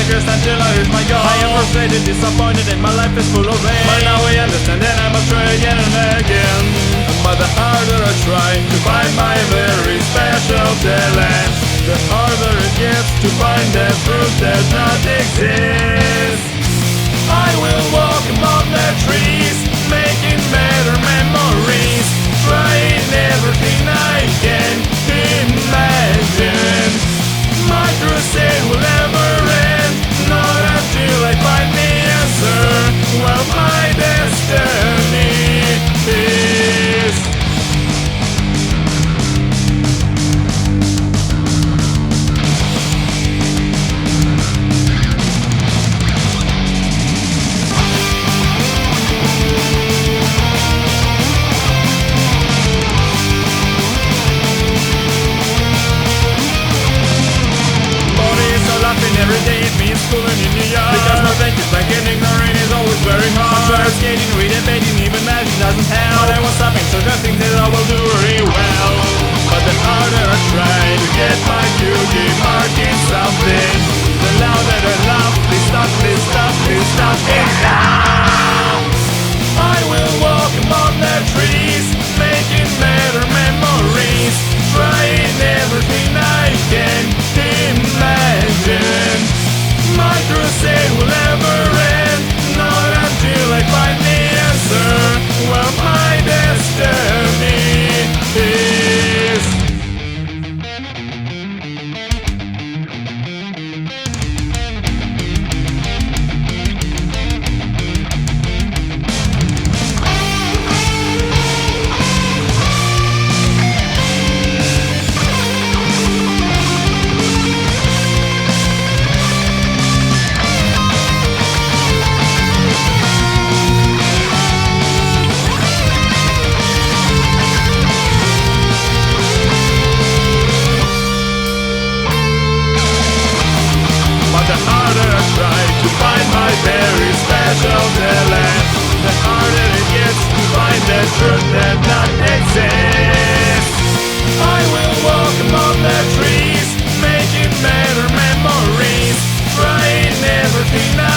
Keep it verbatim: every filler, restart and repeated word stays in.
cursed until I reach my goal. I am frustrated, disappointed, and my life is full of pain. But now I understand and I must try again and again. But the harder I try to find my very special talent, the harder it gets to find the truth that not exist. I will walk among the trees, making better memories, trying everything I can imagine. My crusade will never end, not until I find the answer. Well, my destiny is. Every day it means schooling in New York, because no thank you, like and ignoring is always very hard. I tried skating, reading, debating, even magic doesn't help. But I was stopping, so just think that I will do very well. But the harder I try to get my beauty marking something, the louder the love, please stop, please stop, please stop it now. I will walk among the trees, making better memories, trying everything I can imagine. My crusade will never end, not until I find the answer. Well, my destiny is. Very special talent, the harder it gets to find the truth that not exists. I will walk among the trees, making better memories, trying everything I